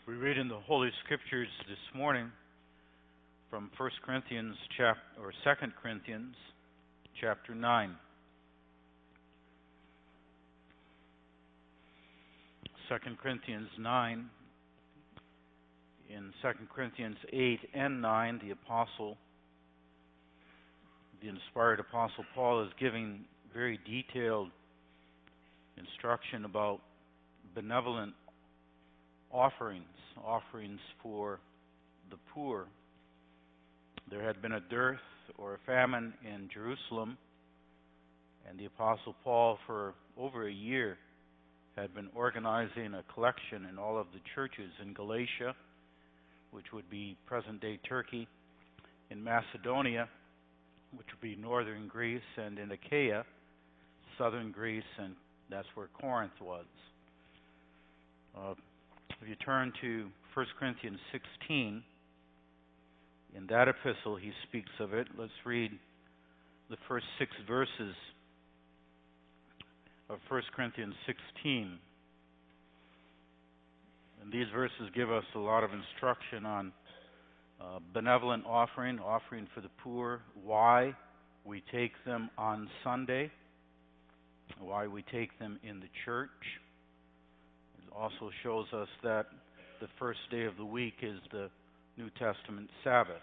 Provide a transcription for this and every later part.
We read in the Holy Scriptures this morning from 1 Corinthians or 2 Corinthians chapter 9. 2 Corinthians 9. In 2 Corinthians 8 and 9, the inspired Apostle Paul is giving very detailed instruction about benevolent offerings for the poor. There had been a dearth or a famine in Jerusalem, and the Apostle Paul, for over a year, had been organizing a collection in all of the churches in Galatia, which would be present-day Turkey, in Macedonia, which would be northern Greece, and in Achaia, southern Greece, and that's where Corinth was. If you turn to 1 Corinthians 16, in that epistle he speaks of it. Let's read the first 6 verses of 1 Corinthians 16. And these verses give us a lot of instruction on benevolent offering for the poor, why we take them on Sunday, why we take them in the church. It also shows us that the first day of the week is the New Testament Sabbath.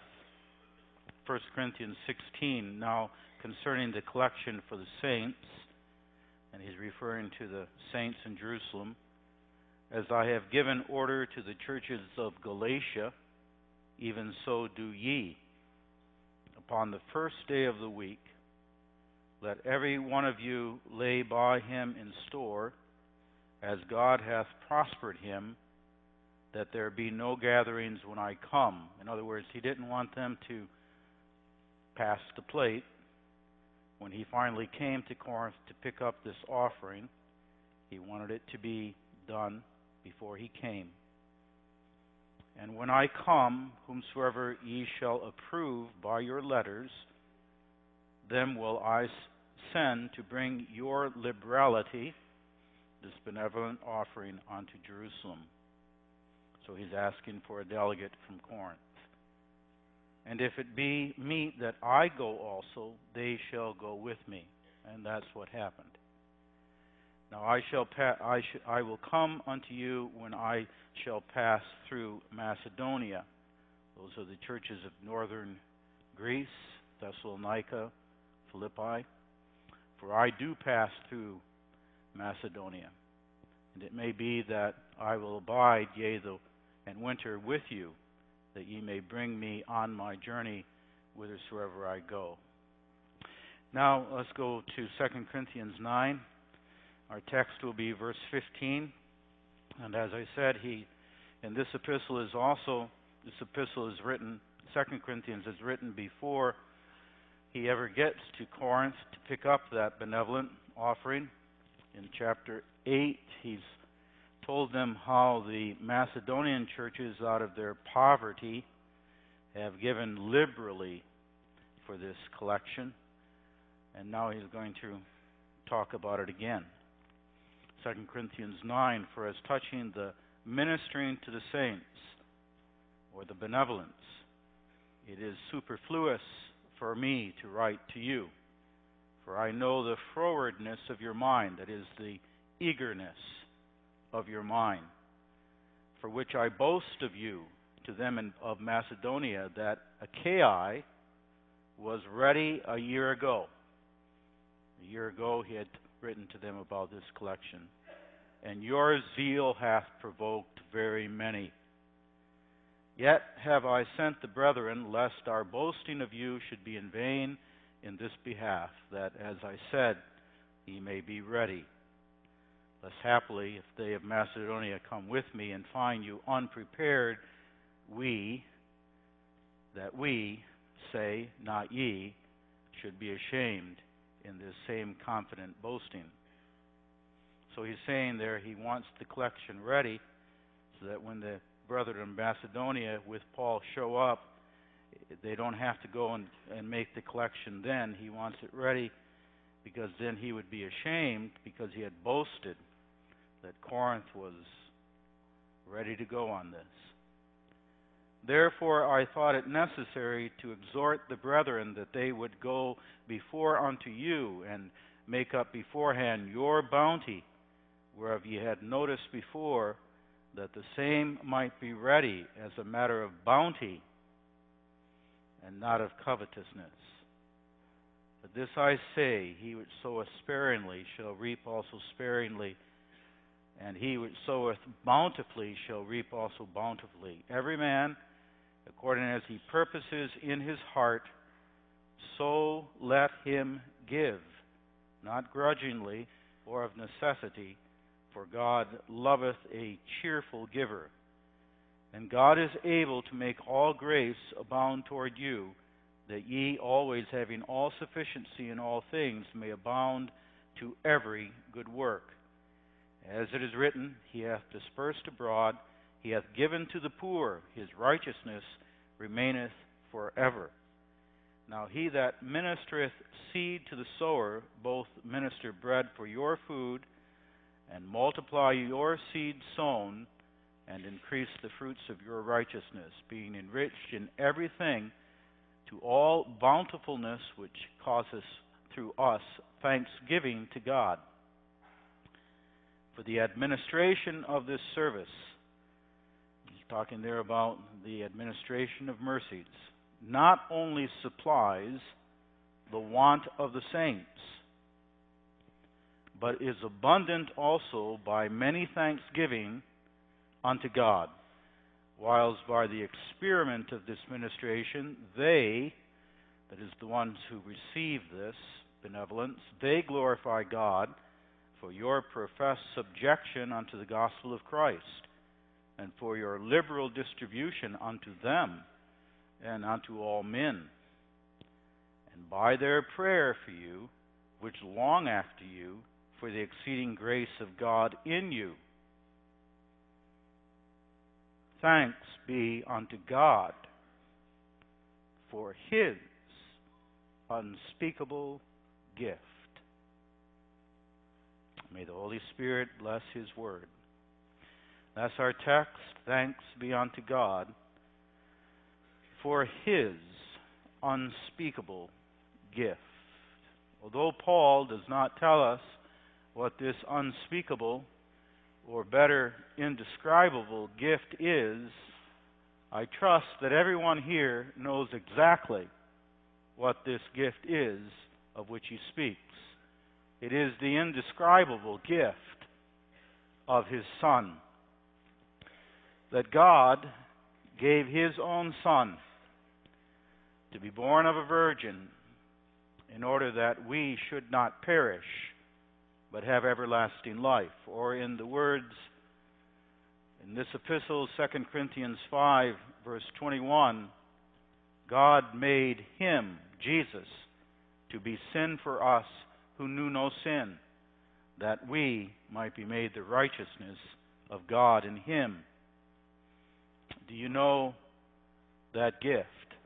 1 Corinthians 16, now concerning the collection for the saints, and he's referring to the saints in Jerusalem, as I have given order to the churches of Galatia, even so do ye. Upon the first day of the week, let every one of you lay by him in store, as God hath prospered him, that there be no gatherings when I come. In other words, he didn't want them to pass the plate. When he finally came to Corinth to pick up this offering, he wanted it to be done before he came. And when I come, whomsoever ye shall approve by your letters, them will I send to bring your liberality, this benevolent offering, unto Jerusalem. So he's asking for a delegate from Corinth. And if it be meet that I go also, they shall go with me. And that's what happened. Now I will come unto you when I shall pass through Macedonia. Those are the churches of northern Greece, Thessalonica, Philippi. For I do pass through Macedonia. And it may be that I will abide, yea, and winter with you, that ye may bring me on my journey whithersoever I go. Now let's go to 2 Corinthians 9. Our text will be verse 15. And as I said, this epistle is written, 2 Corinthians is written before he ever gets to Corinth to pick up that benevolent offering. In chapter 8, he's told them how the Macedonian churches, out of their poverty, have given liberally for this collection. And now he's going to talk about it again. 2 Corinthians 9, for as touching the ministering to the saints, or the benevolence, it is superfluous for me to write to you. For I know the frowardness of your mind, that is, the eagerness of your mind, for which I boast of you to them of Macedonia, that Achaia was ready a year ago. A year ago he had written to them about this collection. And your zeal hath provoked very many. Yet have I sent the brethren, lest our boasting of you should be in vain in this behalf, that, as I said, ye may be ready. Lest happily, if they of Macedonia come with me and find you unprepared, we, say, not ye, should be ashamed in this same confident boasting. So he's saying there he wants the collection ready so that when the brethren in Macedonia with Paul show up, they don't have to go and make the collection then. He wants it ready because then he would be ashamed because he had boasted that Corinth was ready to go on this. Therefore I thought it necessary to exhort the brethren that they would go before unto you, and make up beforehand your bounty, whereof ye had noticed before, that the same might be ready as a matter of bounty, and not of covetousness. But this I say, he which soweth sparingly shall reap also sparingly, and he which soweth bountifully shall reap also bountifully. Every man, according as he purposes in his heart, so let him give, not grudgingly or of necessity, for God loveth a cheerful giver. And God is able to make all grace abound toward you, that ye always having all sufficiency in all things may abound to every good work. As it is written, He hath dispersed abroad, He hath given to the poor, His righteousness remaineth forever. Now he that ministereth seed to the sower, both minister bread for your food, and multiply your seed sown, and increase the fruits of your righteousness, being enriched in everything to all bountifulness, which causeth through us thanksgiving to God. For the administration of this service, he's talking there about the administration of mercies, not only supplies the want of the saints, but is abundant also by many thanksgiving unto God. Whilst by the experiment of this ministration, they, that is the ones who receive this benevolence, they glorify God for your professed subjection unto the gospel of Christ, and for your liberal distribution unto them and unto all men. And by their prayer for you, which long after you, for the exceeding grace of God in you. Thanks be unto God for His unspeakable gift. May the Holy Spirit bless His word. That's our text. Thanks be unto God for His unspeakable gift. Although Paul does not tell us what this unspeakable, or better, indescribable gift is, I trust that everyone here knows exactly what this gift is of which he speaks. It is the indescribable gift of His Son. That God gave His own Son to be born of a virgin in order that we should not perish, but have everlasting life. Or in the words in this epistle, 2 Corinthians 5, verse 21, God made Him, Jesus, to be sin for us who knew no sin, that we might be made the righteousness of God in Him. Do you know that gift?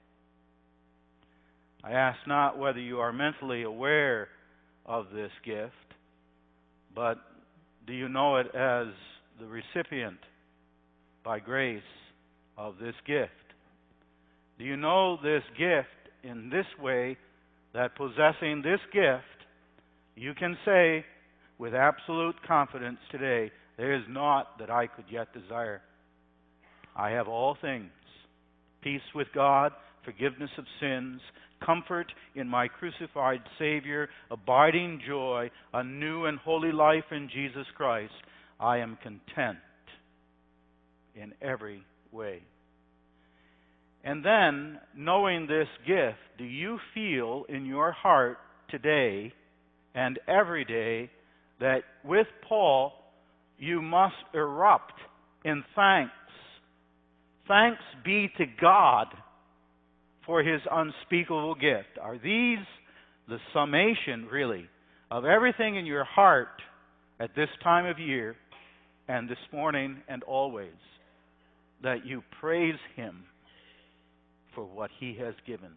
I ask not whether you are mentally aware of this gift, but do you know it as the recipient by grace of this gift? Do you know this gift in this way, that possessing this gift, you can say with absolute confidence today, there is naught that I could yet desire. I have all things: peace with God, forgiveness of sins, comfort in my crucified Savior, abiding joy, a new and holy life in Jesus Christ. I am content in every way. And then, knowing this gift, do you feel in your heart today and every day that with Paul you must erupt in thanks? Thanks be to God for His unspeakable gift. Are these the summation, really, of everything in your heart at this time of year and this morning and always, that you praise Him for what He has given?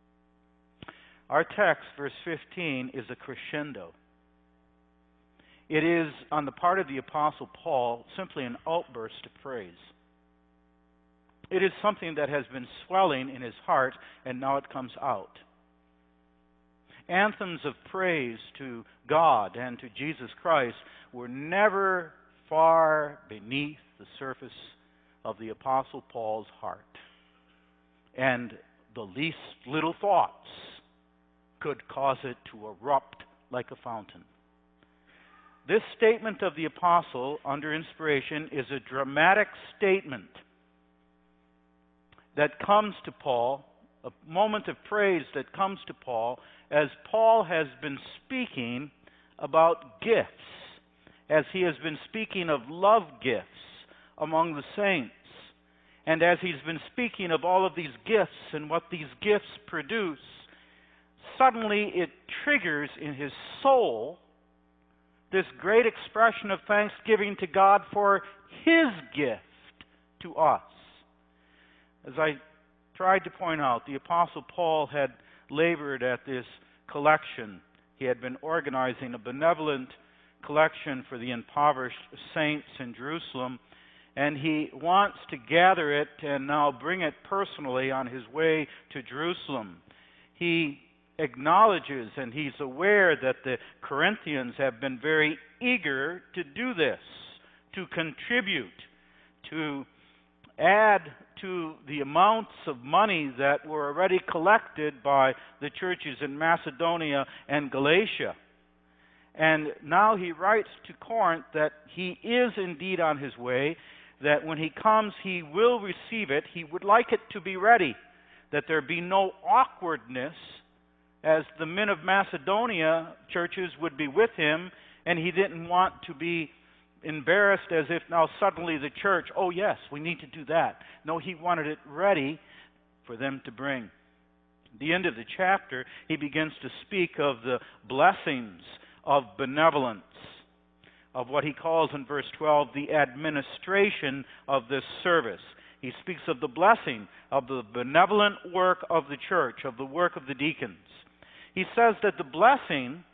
Our text, verse 15, is a crescendo. It is, on the part of the Apostle Paul, simply an outburst of praise. It is something that has been swelling in his heart, and now it comes out. Anthems of praise to God and to Jesus Christ were never far beneath the surface of the Apostle Paul's heart. And the least little thoughts could cause it to erupt like a fountain. This statement of the Apostle under inspiration is a dramatic statement that comes to Paul, a moment of praise that comes to Paul, as Paul has been speaking about gifts, as he has been speaking of love gifts among the saints, and as he's been speaking of all of these gifts and what these gifts produce, suddenly it triggers in his soul this great expression of thanksgiving to God for His gift to us. As I tried to point out, the Apostle Paul had labored at this collection. He had been organizing a benevolent collection for the impoverished saints in Jerusalem, and he wants to gather it and now bring it personally on his way to Jerusalem. He acknowledges and he's aware that the Corinthians have been very eager to do this, to contribute, to add to the amounts of money that were already collected by the churches in Macedonia and Galatia. And now he writes to Corinth that he is indeed on his way, that when he comes he will receive it. He would like it to be ready, that there be no awkwardness, as the men of Macedonia churches would be with him, and he didn't want to be embarrassed as if now suddenly the church, oh yes, we need to do that. No, he wanted it ready for them to bring. At the end of the chapter, he begins to speak of the blessings of benevolence, of what he calls in verse 12 the administration of this service. He speaks of the blessing of the benevolent work of the church, of the work of the deacons. He says that the blessing,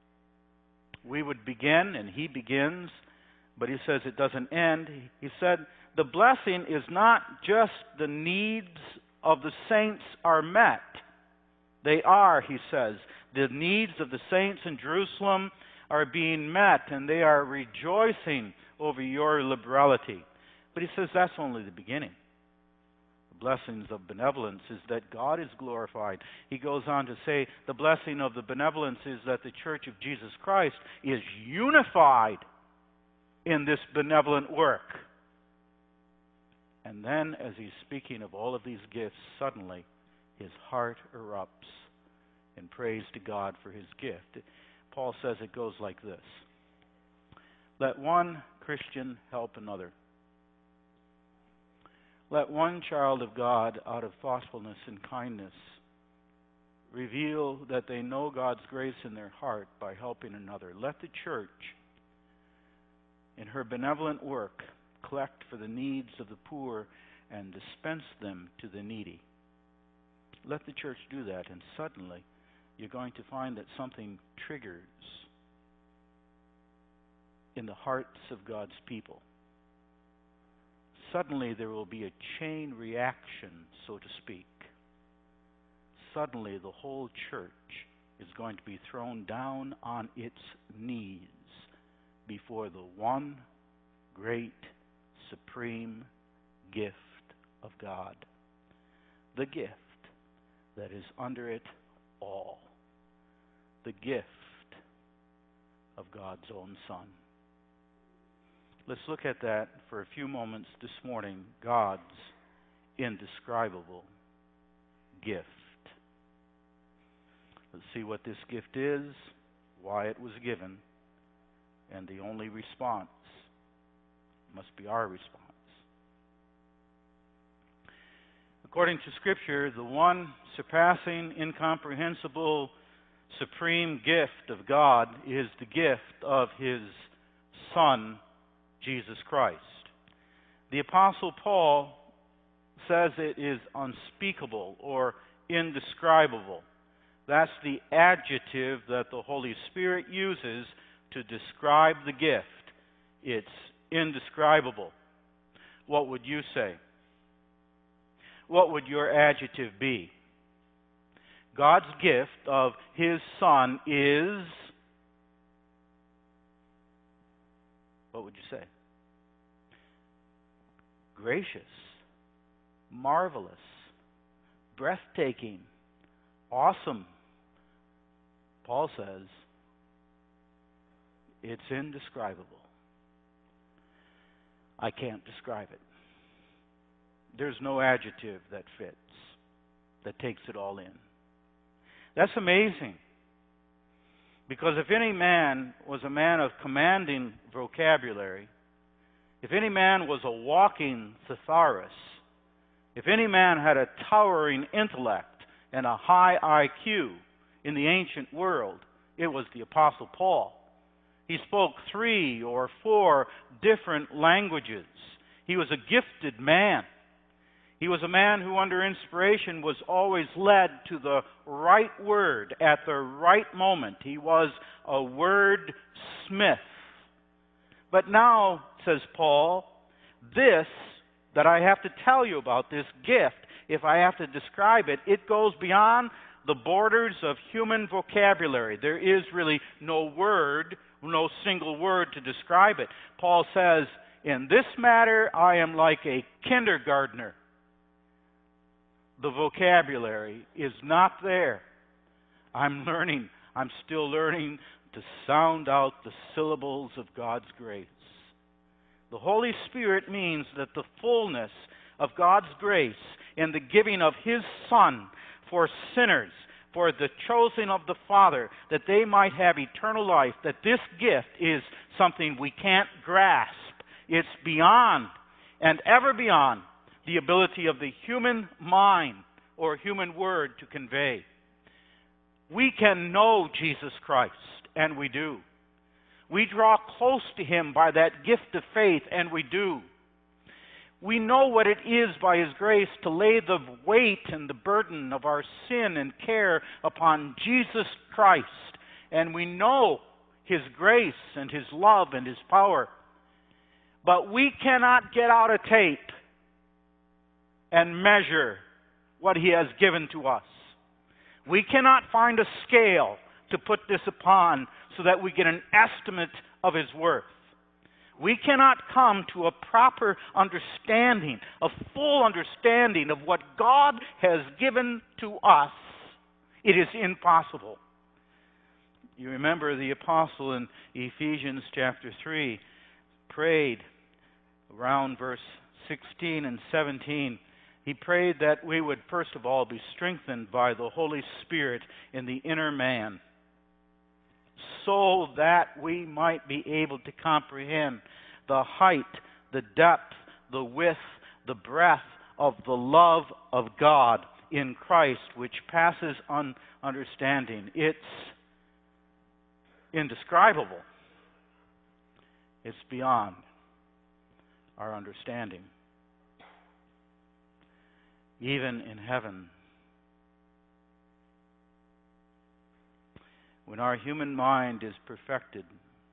we would begin, and he begins, but he says it doesn't end. He said the blessing is not just the needs of the saints are met. They are, he says. The needs of the saints in Jerusalem are being met, and they are rejoicing over your liberality. But he says that's only the beginning. The blessings of benevolence is that God is glorified. He goes on to say the blessing of the benevolence is that the church of Jesus Christ is unified in this benevolent work. And then, as he's speaking of all of these gifts, suddenly his heart erupts in praise to God for his gift. Paul says it goes like this: let one Christian help another. Let one child of God, out of thoughtfulness and kindness, reveal that they know God's grace in their heart by helping another. Let the church, in her benevolent work, collect for the needs of the poor and dispense them to the needy. Let the church do that, and suddenly you're going to find that something triggers in the hearts of God's people. Suddenly there will be a chain reaction, so to speak. Suddenly the whole church is going to be thrown down on its knees before the one great, supreme gift of God. The gift that is under it all. The gift of God's own Son. Let's look at that for a few moments this morning. God's indescribable gift. Let's see what this gift is, why it was given, and the only response must be our response. According to Scripture, the one surpassing, incomprehensible, supreme gift of God is the gift of His Son, Jesus Christ. The Apostle Paul says it is unspeakable or indescribable. That's the adjective that the Holy Spirit uses to describe the gift, it's indescribable. What would you say? What would your adjective be? God's gift of His Son is, what would you say? Gracious, marvelous, breathtaking, awesome. Paul says, it's indescribable. I can't describe it. There's no adjective that fits, that takes it all in. That's amazing. Because if any man was a man of commanding vocabulary, if any man was a walking thesaurus, if any man had a towering intellect and a high IQ in the ancient world, it was the Apostle Paul. He spoke 3 or 4 different languages. He was a gifted man. He was a man who, under inspiration, was always led to the right word at the right moment. He was a word smith. But now, says Paul, this that I have to tell you about, this gift, if I have to describe it, it goes beyond the borders of human vocabulary. There is really no word, no single word to describe it. Paul says, in this matter, I am like a kindergartner. The vocabulary is not there. I'm still learning to sound out the syllables of God's grace. The Holy Spirit means that the fullness of God's grace in the giving of His Son for sinners, for the chosen of the Father, that they might have eternal life, that this gift is something we can't grasp. It's beyond and ever beyond the ability of the human mind or human word to convey. We can know Jesus Christ, and we do. We draw close to Him by that gift of faith, and we do. We know what it is by His grace to lay the weight and the burden of our sin and care upon Jesus Christ, and we know His grace and His love and His power. But we cannot get out a tape and measure what He has given to us. We cannot find a scale to put this upon so that we get an estimate of His worth. We cannot come to a proper understanding, a full understanding of what God has given to us. It is impossible. You remember the apostle in Ephesians chapter 3 prayed around verse 16 and 17. He prayed that we would first of all be strengthened by the Holy Spirit in the inner man, so that we might be able to comprehend the height, the depth, the width, the breadth of the love of God in Christ, which passes understanding. It's indescribable. It's beyond our understanding. Even in heaven, when our human mind is perfected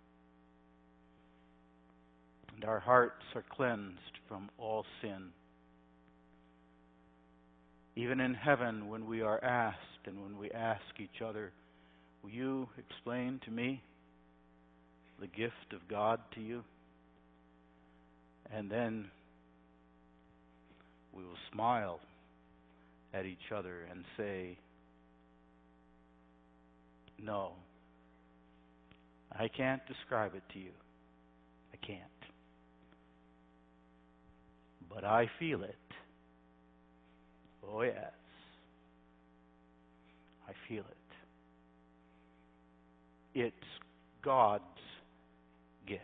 and our hearts are cleansed from all sin, even in heaven when we are asked and when we ask each other, will you explain to me the gift of God to you? And then we will smile at each other and say, no, I can't describe it to you. I can't. But I feel it. Oh, yes. I feel it. It's God's gift.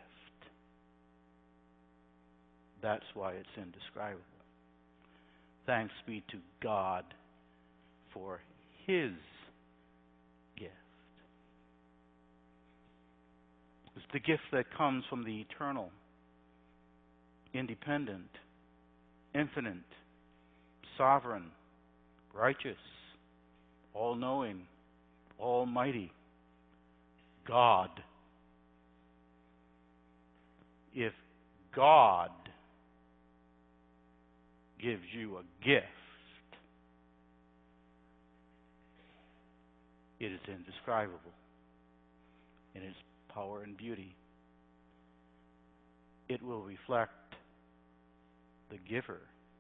That's why it's indescribable. Thanks be to God for His gift. It's the gift that comes from the eternal, independent, infinite, sovereign, righteous, all-knowing, almighty God if God gives you a gift, it is indescribable in its power and beauty. It will reflect the giver.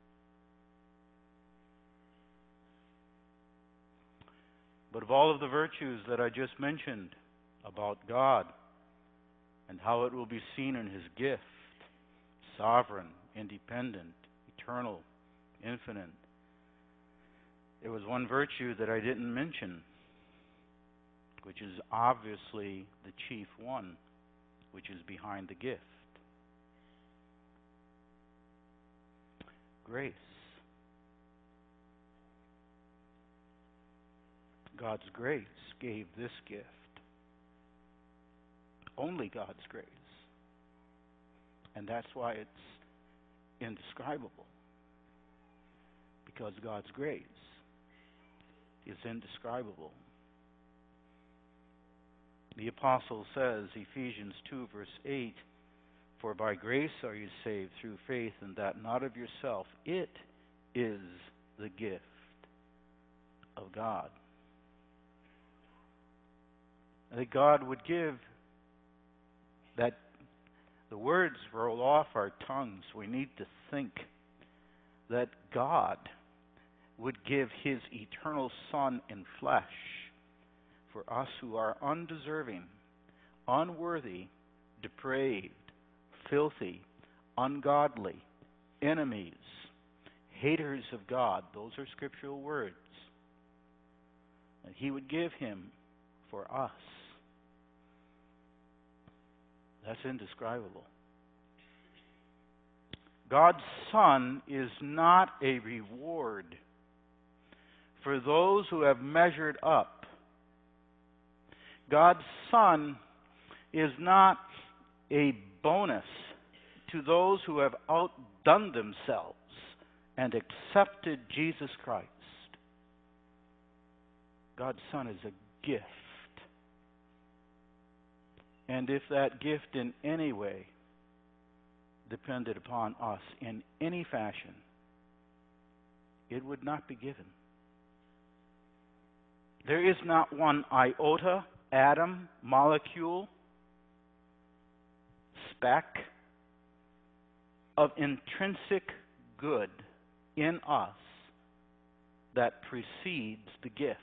But of all of the virtues that I just mentioned about God and how it will be seen in His gift, sovereign, independent, eternal, infinite, there was one virtue that I didn't mention, which is obviously the chief one, which is behind the gift. Grace. God's grace gave this gift. Only God's grace. And that's why it's indescribable. Because God's grace is indescribable. The apostle says, Ephesians 2 verse 8, "For by grace are you saved through faith, and that not of yourself. It is the gift of God." That God would give, that the words roll off our tongues. We need to think that God would give His eternal Son in flesh for us who are undeserving, unworthy, depraved, filthy, ungodly, enemies, haters of God. Those are scriptural words. And He would give Him for us. That's indescribable. God's Son is not a reward for those who have measured up. God's Son is not a bonus to those who have outdone themselves and accepted Jesus Christ. God's Son is a gift. And if that gift in any way depended upon us in any fashion, it would not be given. There is not one iota, atom, molecule, speck of intrinsic good in us that precedes the gift,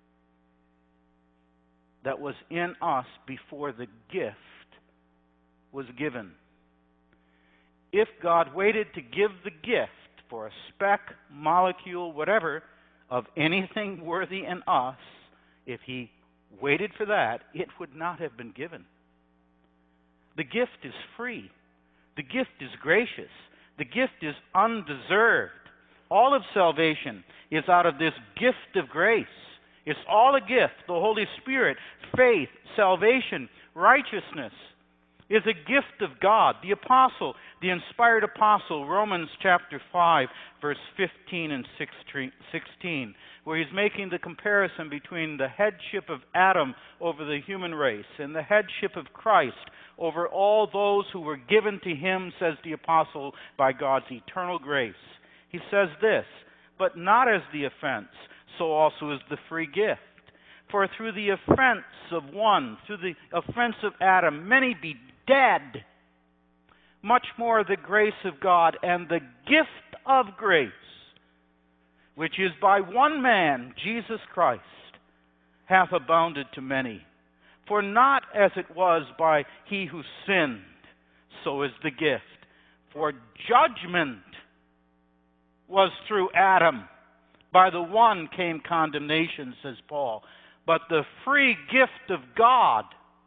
that was in us before the gift was given. If God waited to give the gift for a speck, molecule, whatever, of anything worthy in us, if He waited for that, it would not have been given. The gift is free. The gift is gracious. The gift is undeserved. All of salvation is out of this gift of grace. It's all a gift. The Holy Spirit, faith, salvation, righteousness is a gift of God. The apostle, the inspired apostle, Romans chapter 5, verse 15 and 16, where he's making the comparison between the headship of Adam over the human race and the headship of Christ over all those who were given to him, says the apostle, by God's eternal grace. He says this, "But not as the offense, so also is the free gift. For through the offense of one, through the offense of Adam, many be dead. Much more the grace of God and the gift of grace, which is by one man, Jesus Christ, hath abounded to many. For not as it was by he who sinned, so is the gift. For judgment was through Adam. By the one came condemnation," says Paul. "But the free gift of God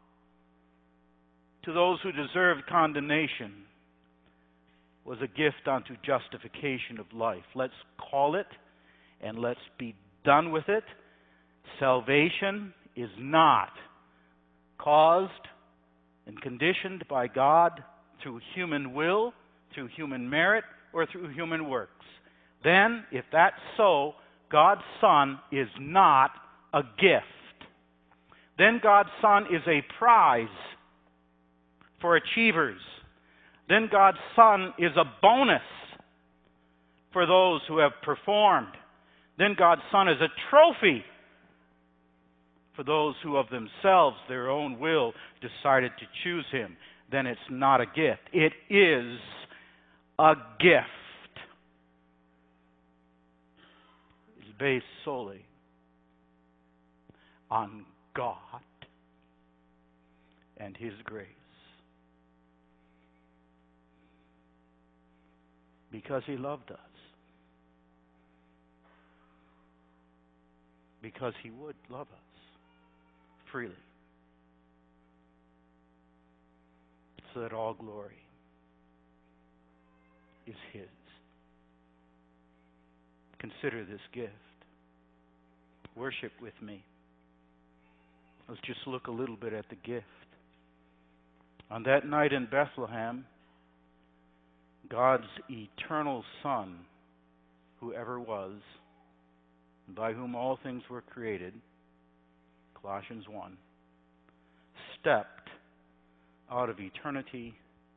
to those who deserved condemnation was a gift unto justification of life." Let's call it and let's be done with it. Salvation is not caused and conditioned by God through human will, through human merit, or through human works. Then, if that's so, God's Son is not a gift. Then God's Son is a prize for achievers, Then God's Son is a bonus for those who have performed. Then God's Son is a trophy for those who of themselves, their own will, decided to choose Him. Then it's not a gift. It is a gift. It's based solely on God and His grace. Because He loved us. Because He would love us freely. So that all glory is His. Consider this gift. Worship with me. Let's just look a little bit at the gift. On that night in Bethlehem, God's eternal Son, who ever was, by whom all things were created, Colossians 1, stepped out of eternity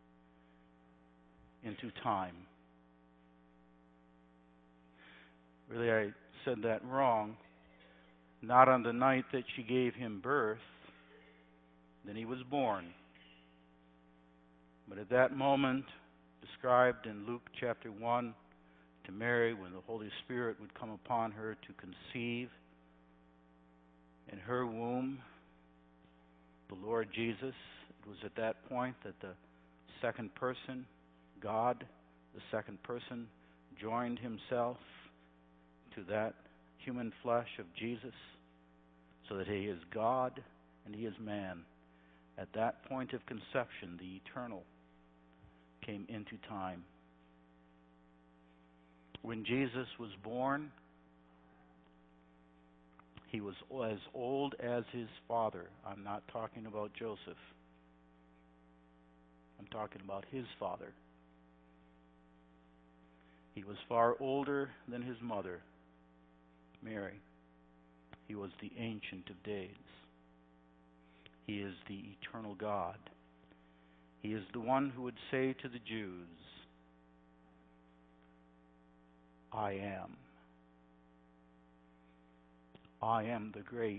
into time. Really, I said that wrong. Not on the night that she gave him birth, then he was born. But at that moment, described in Luke chapter 1, to Mary, when the Holy Spirit would come upon her to conceive in her womb the Lord Jesus. It was at that point that the second person, God, the second person, joined Himself to that human flesh of Jesus, so that He is God and He is man. At that point of conception, the eternal came into time. When Jesus was born, He was as old as His father. I'm not talking about Joseph. I'm talking about His father. He was far older than His mother, Mary. He was the Ancient of Days. He is the eternal God. He is the one who would say to the Jews, I am. I am the great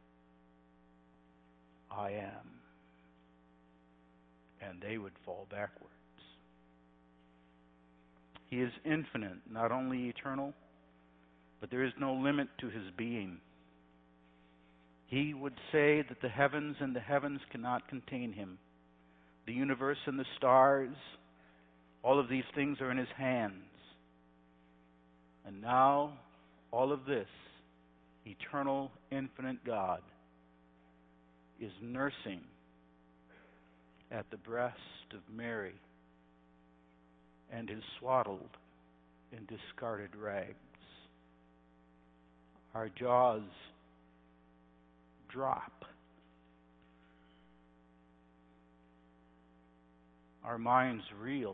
I am. And they would fall backwards. He is infinite, not only eternal, but there is no limit to His being. He would say that the heavens and the heavens cannot contain Him. The universe and the stars, all of these things are in His hands. And now, all of this, eternal, infinite God, is nursing at the breast of Mary and is swaddled in discarded rags. Our jaws drop. Our minds reel.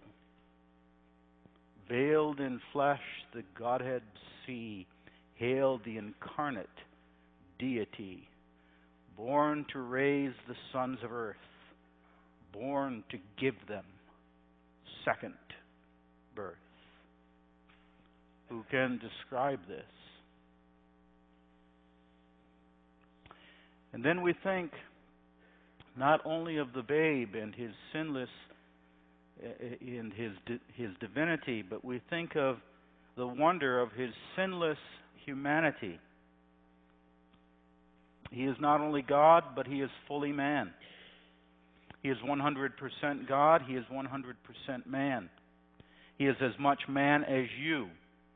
Veiled in flesh, the Godhead see. Hail the incarnate deity, born to raise the sons of earth, born to give them second birth. Who can describe this? And then we think not only of the babe and His sinless in his divinity, but we think of the wonder of His sinless humanity. He is not only God, but He is fully man. He is 100% God. He is 100% man. He is as much man as you,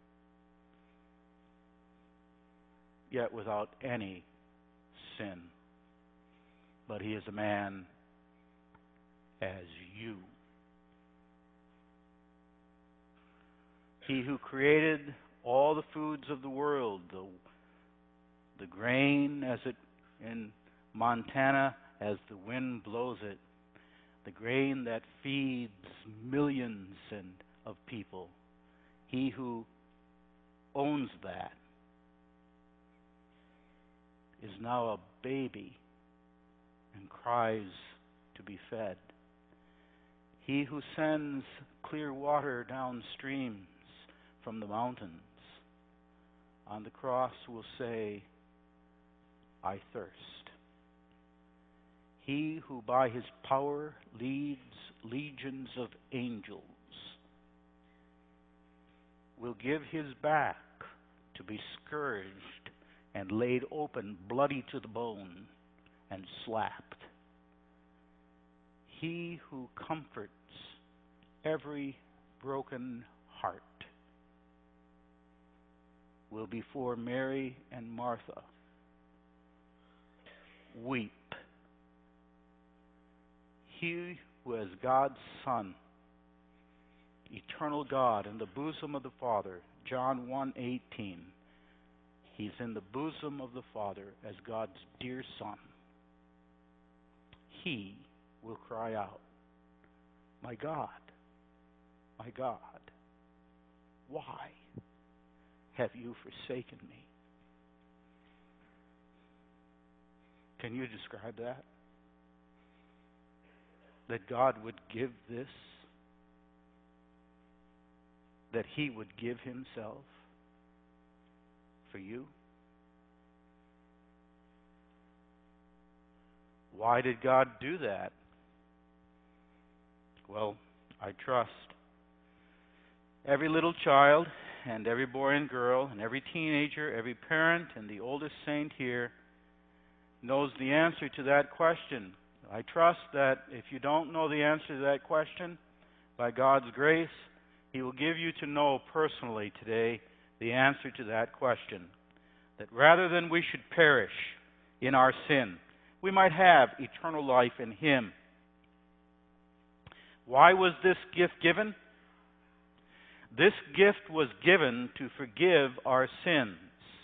yet without any sin. But He is a man as you. He who created all the foods of the world, the grain as it in Montana as the wind blows it, the grain that feeds millions of people. He who owns that is now a baby and cries to be fed. He who sends clear water down streams from the mountains on the cross will say, I thirst. He who by his power leads legions of angels will give his back to be scourged and laid open, bloody to the bone, and slapped. He who comforts every broken heart will before Mary and Martha weep. He who is God's Son, eternal God, in the bosom of the Father, John 1:18, he's in the bosom of the Father as God's dear Son. He will cry out, my God, why have you forsaken me? Can you describe that? That God would give this? That he would give himself for you? Why did God do that? Well, I trust every little child and every boy and girl and every teenager, every parent and the oldest saint here knows the answer to that question. I trust that if you don't know the answer to that question, by God's grace, he will give you to know personally today the answer to that question. That rather than we should perish in our sin, we might have eternal life in him. Why was this gift given? This gift was given to forgive our sins.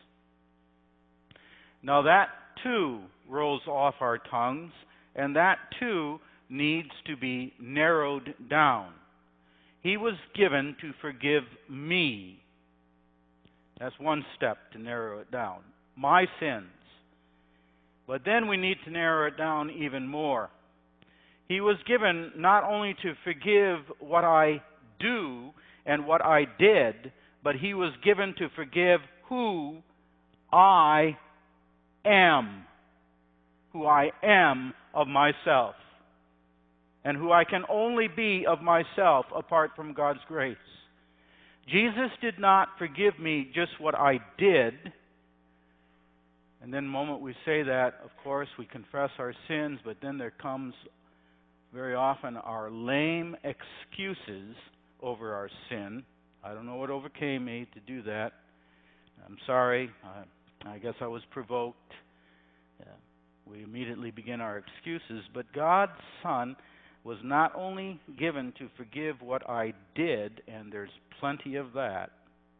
Now that too rolls off our tongues, and that too needs to be narrowed down. He was given to forgive me. That's one step to narrow it down. My sins. But then we need to narrow it down even more. He was given not only to forgive what I do and what I did, but he was given to forgive who I am. Who I am of myself. And who I can only be of myself apart from God's grace. Jesus did not forgive me just what I did. And then the moment we say that, of course, we confess our sins, but then there comes very often our lame excuses over our sin. I don't know what overcame me to do that. I'm sorry. I guess I was provoked. We immediately begin our excuses. But God's Son was not only given to forgive what I did, and there's plenty of that,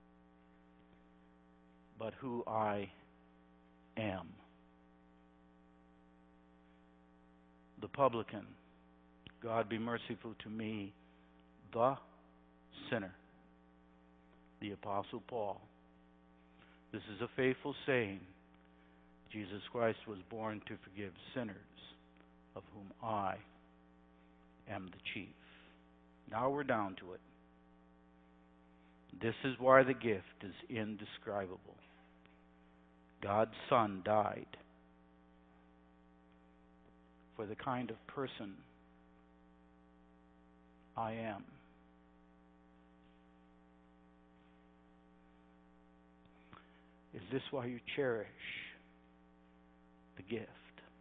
but who I am. The publican, God be merciful to me, the sinner. The Apostle Paul. This is a faithful saying. Jesus Christ was born to forgive sinners, of whom I am the chief. Now we're down to it. This is why the gift is indescribable. God's Son died for the kind of person I am. Is this why you cherish the gift?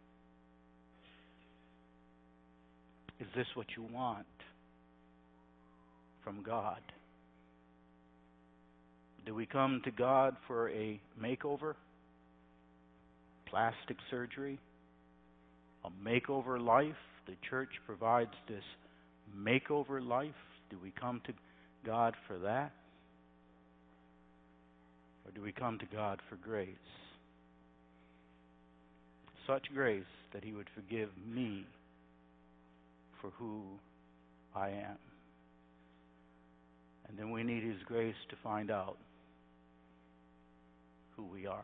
Is this what you want from God? Do we come to God for a makeover? Plastic surgery? A makeover life? The church provides this makeover life. Do we come to God for that? Or do we come to God for grace? Such grace that he would forgive me for who I am. And then we need his grace to find out who we are.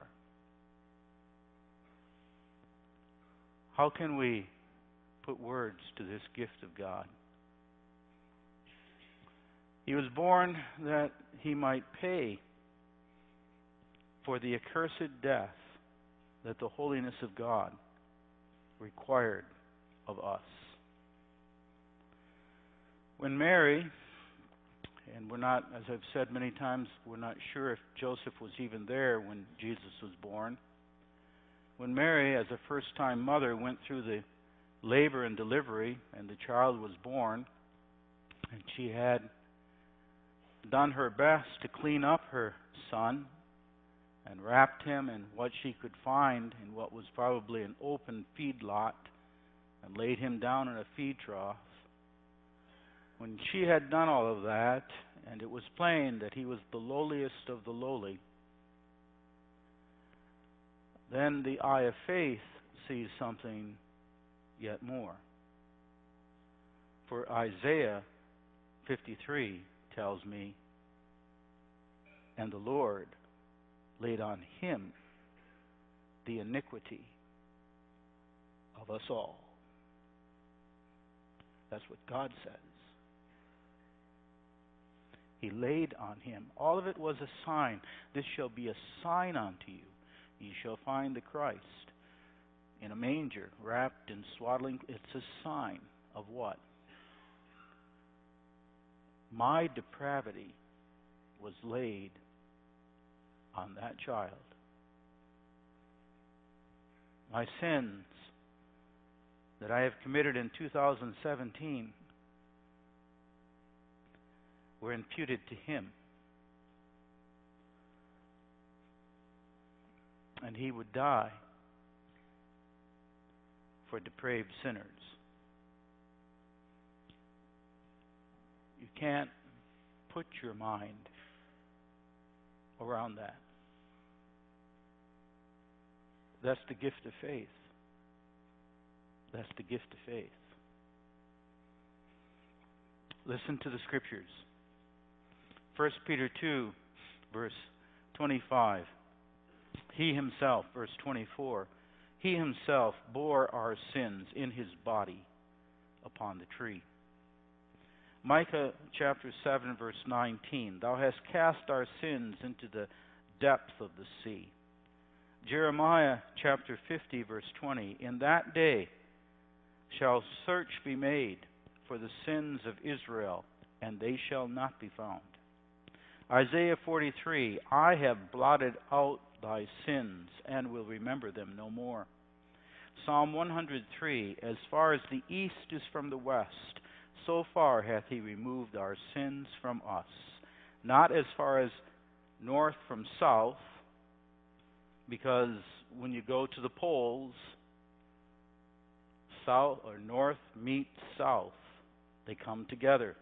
How can we put words to this gift of God? He was born that he might pay for the accursed death that the holiness of God required of us. When Mary, and we're not, as I've said many times, we're not sure if Joseph was even there when Jesus was born. When Mary, as a first-time mother, went through the labor and delivery, and the child was born, and she had done her best to clean up her son and wrapped him in what she could find in what was probably an open feedlot and laid him down in a feed trough. When she had done all of that, and it was plain that he was the lowliest of the lowly, then the eye of faith sees something yet more. For Isaiah 53 tells me, and the Lord laid on him the iniquity of us all. That's what God says. He laid on him. All of it was a sign. This shall be a sign unto you. Ye shall find the Christ in a manger, wrapped in swaddling. It's a sign of what? My depravity was laid on that child. My sins that I have committed in 2017 were imputed to him. And he would die for depraved sinners. You can't put your mind around that. That's the gift of faith. That's the gift of faith. Listen to the scriptures. 1 Peter 2, verse 25. He himself, verse 24, he himself bore our sins in his body upon the tree. Micah chapter 7, verse 19. Thou hast cast our sins into the depth of the sea. Jeremiah chapter 50, verse 20. In that day shall search be made for the sins of Israel, and they shall not be found. Isaiah 43. I have blotted out thy sins, and will remember them no more. Psalm 103. As far as the east is from the west, so far hath he removed our sins from us. Not as far as north from south, because when you go to the poles, south or north meet south. They come together.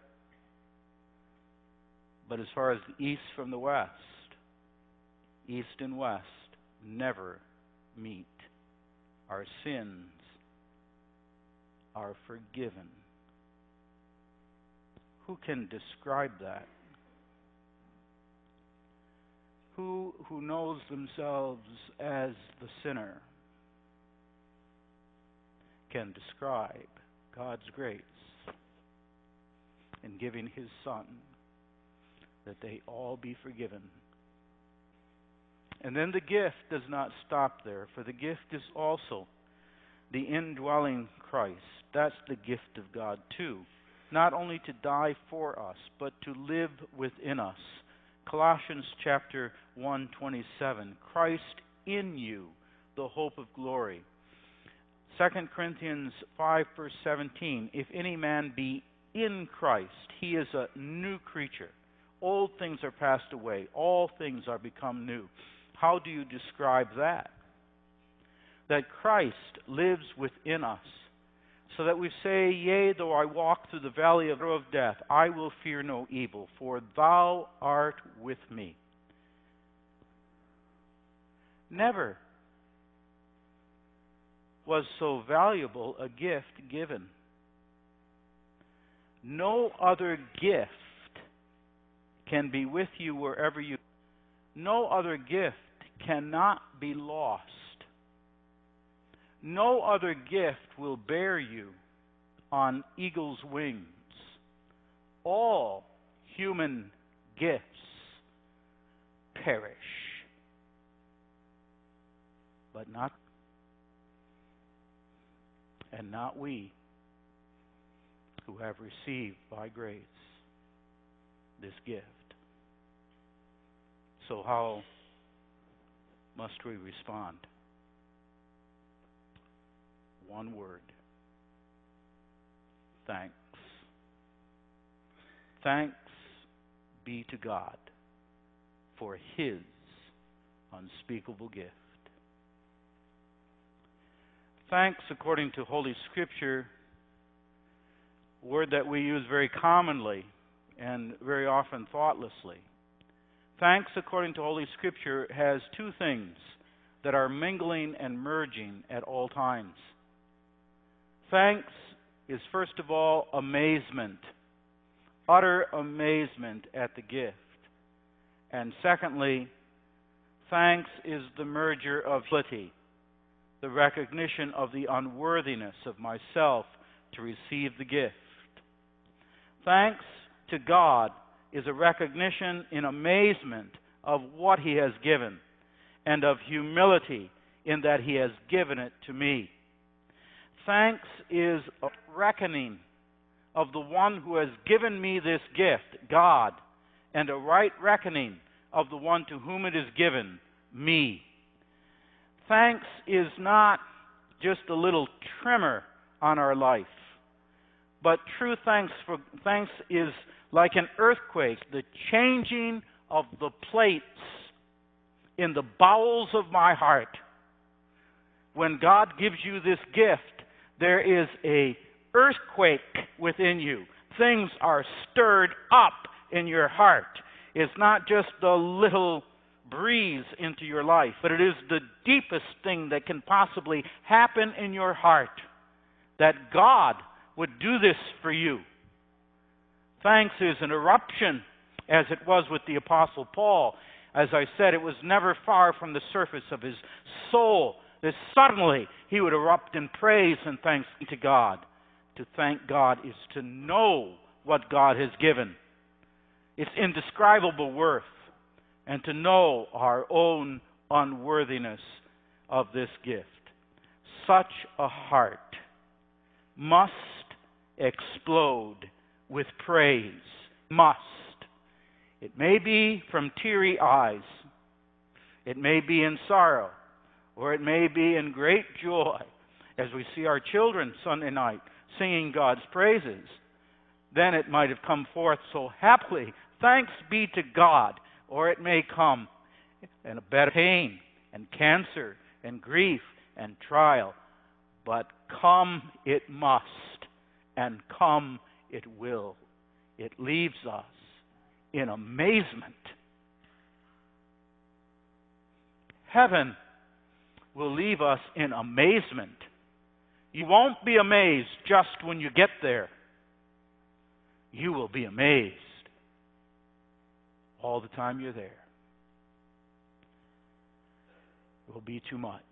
But as far as the east from the west, east and west never meet. Our sins are forgiven. Who can describe that? Who knows themselves as the sinner can describe God's grace in giving his Son that they all be forgiven? And then the gift does not stop there, for the gift is also the indwelling Christ. That's the gift of God too. Not only to die for us, but to live within us. Colossians chapter 1:27. Christ in you, the hope of glory. 2 Corinthians 5, verse 17. If any man be in Christ, he is a new creature. Old things are passed away. All things are become new. How do you describe that? That Christ lives within us, so that we say, yea, though I walk through the valley of death, I will fear no evil, for thou art with me. Never was so valuable a gift given. No other gift can be with you wherever you. No other gift cannot be lost. No other gift will bear you on eagle's wings. All human gifts perish, but not we who have received by grace this gift. So how must we respond? One word: thanks. Thanks be to God for His unspeakable gift. Thanks, according to Holy Scripture, a word that we use very commonly and very often thoughtlessly. Thanks, according to Holy Scripture, has two things that are mingling and merging at all times. Thanks is, first of all, amazement, utter amazement at the gift. And secondly, thanks is the merger of humility, the recognition of the unworthiness of myself to receive the gift. Thanks to God is a recognition in amazement of what He has given, and of humility in that He has given it to me. Thanks is a reckoning of the one who has given me this gift, God, and a right reckoning of the one to whom it is given, me. Thanks is not just a little trimmer on our life, but true thanks is like an earthquake, the changing of the plates in the bowels of my heart. When God gives you this gift, there is an earthquake within you. Things are stirred up in your heart. It's not just a little breeze into your life, but it is the deepest thing that can possibly happen in your heart, that God would do this for you. Thanks is an eruption, as it was with the Apostle Paul. As I said, it was never far from the surface of his soul that suddenly he would erupt in praise and thanks to God. To thank God is to know what God has given. It's indescribable worth, and to know our own unworthiness of this gift. Such a heart must explode with praise. Must. It may be from teary eyes. It may be in sorrow. Or it may be in great joy as we see our children Sunday night singing God's praises. Then it might have come forth so happily. Thanks be to God. Or it may come in a bed of pain and cancer and grief and trial. But come it must, and come it will. It leaves us in amazement. Heaven will leave us in amazement. You won't be amazed just when you get there. You will be amazed all the time you're there. It will be too much.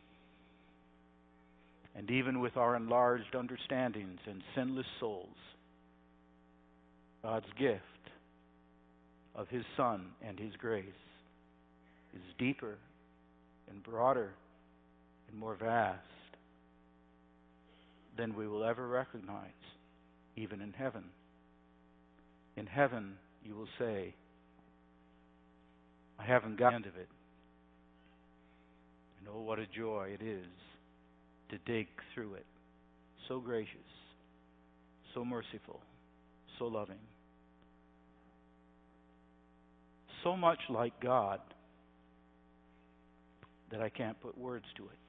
And even with our enlarged understandings and sinless souls, God's gift of His Son and His grace is deeper and broader and more vast than we will ever recognize, even in heaven. In heaven, you will say, I haven't got the end of it. And oh, what a joy it is to dig through it. So gracious, so merciful, so loving. So much like God that I can't put words to it.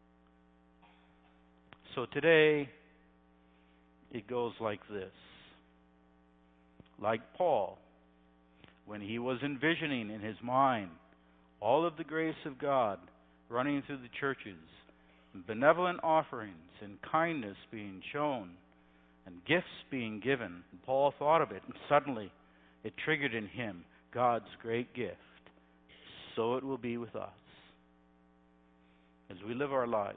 So today, it goes like this. Like Paul, when he was envisioning in his mind all of the grace of God running through the churches, and benevolent offerings and kindness being shown, and gifts being given, and Paul thought of it, and suddenly it triggered in him God's great gift. So it will be with us. As we live our lives,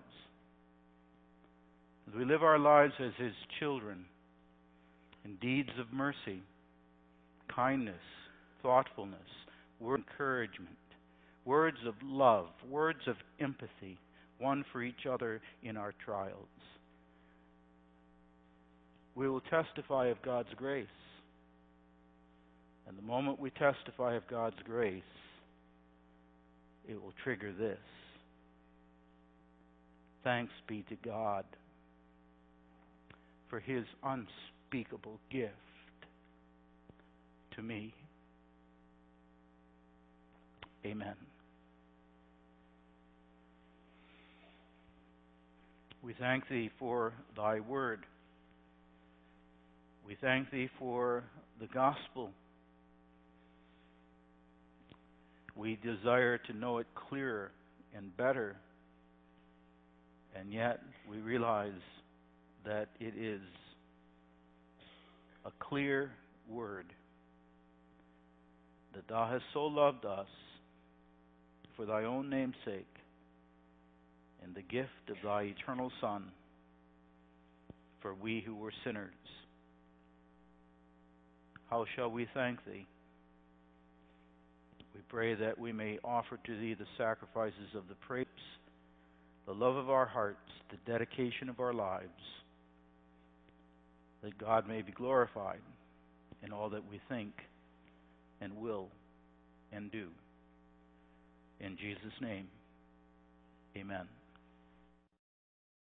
as His children, in deeds of mercy, kindness, thoughtfulness, word of encouragement, words of love, words of empathy, one for each other in our trials. We will testify of God's grace. And the moment we testify of God's grace, it will trigger this. Thanks be to God for His unspeakable gift to me. Amen. We thank Thee for Thy word. We thank Thee for the gospel. We desire to know it clearer and better, and yet we realize that it is a clear word, that Thou hast so loved us for Thy own name's sake, and the gift of Thy eternal Son for we who were sinners. How shall we thank Thee? We pray that we may offer to Thee the sacrifices of the praise, the love of our hearts, the dedication of our lives, that God may be glorified in all that we think and will and do. In Jesus' name, amen.